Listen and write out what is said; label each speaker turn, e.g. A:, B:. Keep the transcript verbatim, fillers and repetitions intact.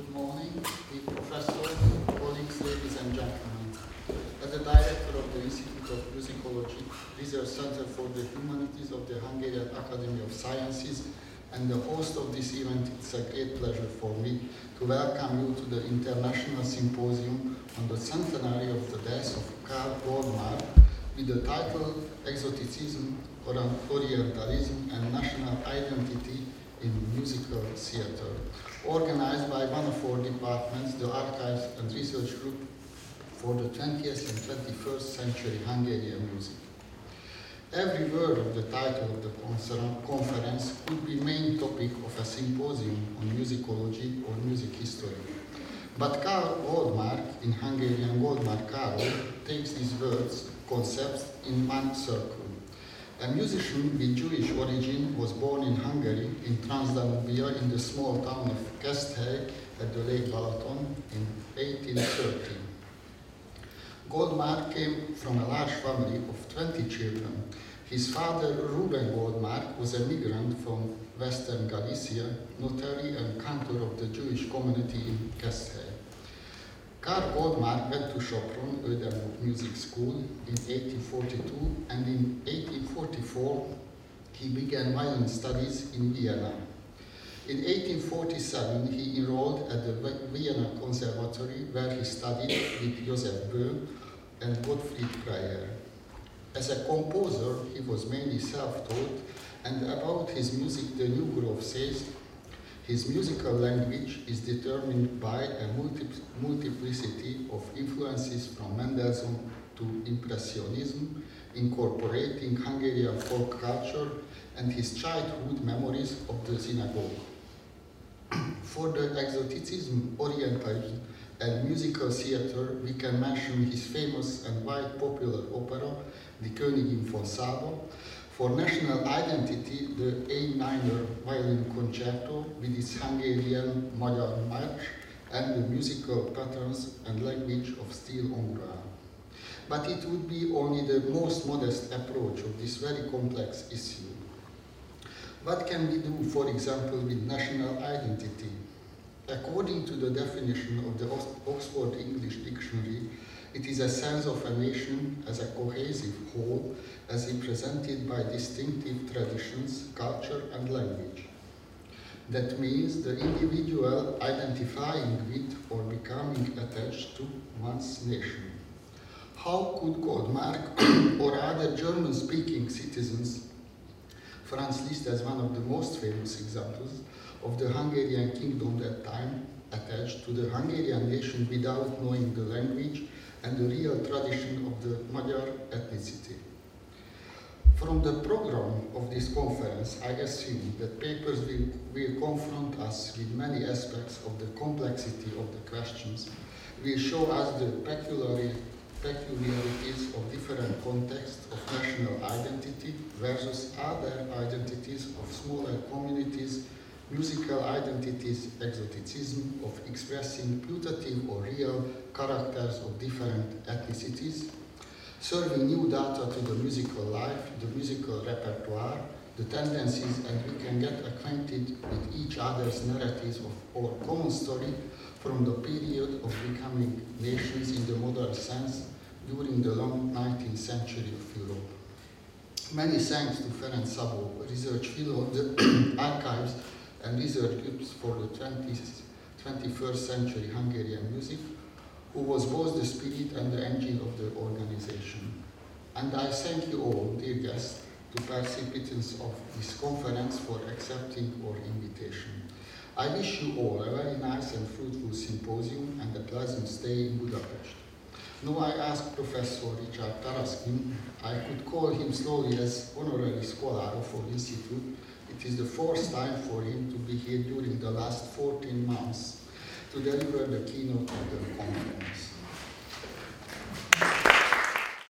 A: Good morning, dear professors, colleagues, ladies and gentlemen. As the director of the Institute of Musicology, Research Center for the Humanities of the Hungarian Academy of Sciences, and the host of this event, it's a great pleasure for me to welcome you to the International Symposium on the centenary of the death of Karl Goldmark with the title Exoticism, Orientalism and National Identity in Musical Theatre, organized by one of our departments, the Archives and Research Group for the twentieth and twenty-first century Hungarian music. Every word of the title of the conference could be main topic of a symposium on musicology or music history. But Karl Goldmark, in Hungarian Goldmark Károly, takes these words, concepts in one circle. A musician with Jewish origin was born in Hungary, in Transdanubia, in the small town of Keszthely at the Lake Balaton in eighteen thirty. Goldmark came from a large family of twenty children. His father, Ruben Goldmark, was a migrant from Western Galicia, notary and cantor of the Jewish community in Keszthely. Karl Goldmark went to Sopron Ödemus Music School in eighteen forty-two, and in eighteen forty-four he began violin studies in Vienna. In eighteen forty-seven he enrolled at the Vienna Conservatory, where he studied with Joseph Böhm and Gottfried Preyer. As a composer, he was mainly self-taught, and about his music the New Grove says, his musical language is determined by a multi multiplicity of influences from Mendelssohn to Impressionism, incorporating Hungarian folk culture and his childhood memories of the synagogue. For the exoticism, Orientalism, and musical theatre, we can mention his famous and wide popular opera, Die Königin von Saba. For national identity, the A minor violin concerto with its Hungarian Magyar march and the musical patterns and language of Stil-Ongvar. But it would be only the most modest approach of this very complex issue. What can we do, for example, with national identity? According to the definition of the Oxford English Dictionary, it is a sense of a nation as a cohesive whole, as represented by distinctive traditions, culture, and language. That means the individual identifying with or becoming attached to one's nation. How could Goldmark or other German-speaking citizens, Franz Liszt as one of the most famous examples of the Hungarian kingdom that time, attached to the Hungarian nation without knowing the language and the real tradition of the Magyar ethnicity? From the program of this conference, I assume that papers will, will confront us with many aspects of the complexity of the questions, will show us the peculiar, peculiarities of different contexts of national identity versus other identities of smaller communities, musical identities, exoticism of expressing putative or real characters of different ethnicities, serving new data to the musical life, the musical repertoire, the tendencies, and we can get acquainted with each other's narratives of our common story from the period of becoming nations in the modern sense during the long nineteenth century of Europe. Many thanks to Ferenc Szabó, Research Fellow of the Archives and Research Groups for the twentieth, twenty-first century Hungarian music, who was both the spirit and the engine of the organization. And I thank you all, dear guests, to participants of this conference for accepting our invitation. I wish you all a very nice and fruitful symposium and a pleasant stay in Budapest. Now I ask Professor Richard Taraskin, I could call him slowly as honorary scholar of our institute. It is the fourth time for him to be here during the last fourteen months to deliver the keynote of the conference.